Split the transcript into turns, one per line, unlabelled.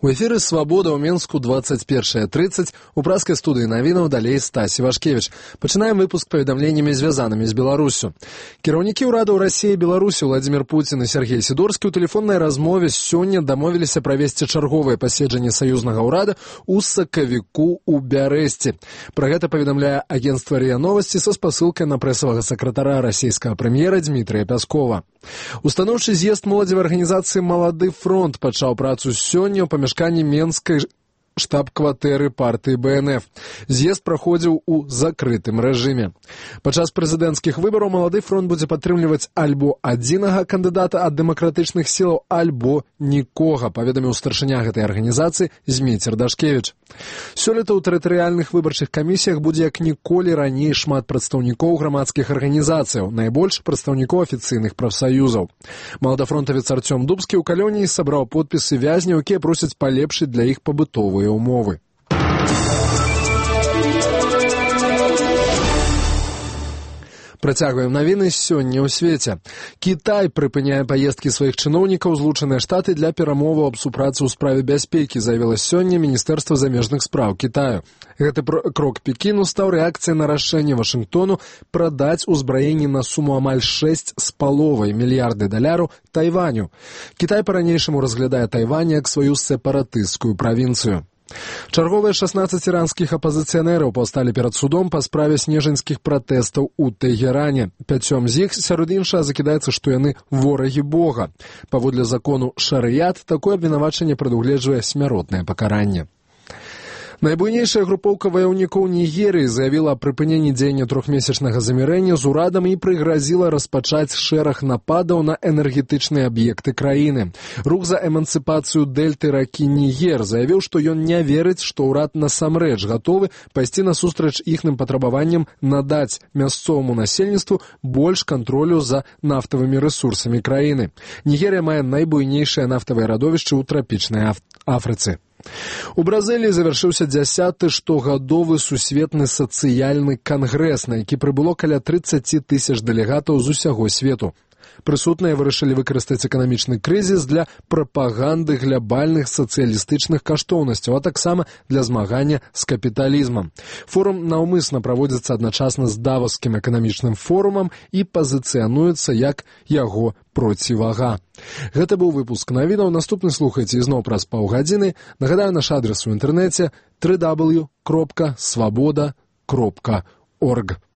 У эфіры «Свабода» ў Менску 21:30. У праскай студыі навінаў далей Стасі Вашкевіч. Пачынаем выпуск паведамленнямі, звязанымі з Беларусю. Кіраўнікі ўрадаў Расіі і Беларусі Владзімір Пуцін і Сергей Сідорскі ў тэлефоннай размове сёння дамовіліся правесці чарговае паседжанне саюзнага ўрада ў сакавіку ў Бярэсці. Пра гэта паведамляе агенцтва РИА Новости са спасылкай на прэсавага сакратара расійскага прэм'ера Дмітрыя Пяскова. Устаноўчы з'езд моладзевай арганізацыі «Малады фронт» пачаў працу сёння ў памяшканні Менскай штаб-кватэры партыі БНФ. З'езд праходзіў у закрытым рэжыме. Падчас прэзідэнцкіх выбараў «Малады фронт» будзе падтрымліваць альбо адзінага кандыдата ад дэмакратычных сілаў, альбо нікога, паведаміў старшыня гэтай арганізацыі Зміцер Дашкевіч. Сёлета ў тэрытарыяльных выбарчых камісіях будзе як ніколі раней шмат прадстаўнікоў грамадскіх арганізацыяў, найбольш прадстаўнікоў афіцыйных прафсаюзаў. Маладафронтавец Арцём Дубскі ў Калёніі сабраў подпісы вязняў, якія просяць палепшыць для іх пабытовыя умовы. Працягваем навіны сёння ў свеце. Кітай прыпыняе паездкі сваіх чыноўнікаў ў Злучаныя Штаты для перамоваў аб супрацы ў справе бяспекі, заявіла сёння Міністэрства замежных спраў Кітаю. Гэты крок Пекіну стаў рэакцыяй на рашэнне Вашынгтону прадаць узбраенні на суму амаль $6,5 мільярды Тайваню. Кітай па-ранейшаму разглядае Тайвань як сваю сепаратысцкую правінцыю. Чарговыя 16 іранскіх апазіцыянераў паўсталі перад судом па справе снежаньскіх пратэстаў у Тэгеране. 5 з іх, сярод іншага, закідаецца, што яны ворагі Бога. Паводле закону шарыят, такое абвінавачанне прадугледжвае смяротнае пакаранне. Найбуйнейшая групоўка ваяўнікоў Нігерыі заявіла о прыпыненні дзеяння трохмесячнага замірэння з урадам і прыгразіла распачаць шэраг нападаў на энергетычныя аб'екты краіны. Рух за эмансіпацыю дэльты ракі Нігер заявіў, што ён не верыць, што ўрад насамрэч гатовы пайсці насустрач іхным патрабаванням надаць мясцоваму насельніцтву больш кантролю за нафтавымі рэсурсамі краіны. Нігерыя мае найбуйнейшае нафтавае радовішча ў трапічнай Афрыцы. У Бразыліі завяршыўся 10-ы штогадовы сусветны сацыяльны кангрэс, на які прыбыло каля 30 000 дэлегатаў з усяго свету. Прысутныя вырашылі выкарыстаць эканамічны крызіс для прапаганды глябальных сацыялістычных каштоўнасцяў, а таксама для змагання з капіталізмам. Форум наўмысна праводзіцца адначасна з Давоскім эканамічным форумам і пазіцыянуецца як яго процівага. Гэта быў выпуск навінаў. Наступны слухайце ізноў праз паўгадзіны. Нагадаю, наш адрес у інтэрнэце www.svoboda.org.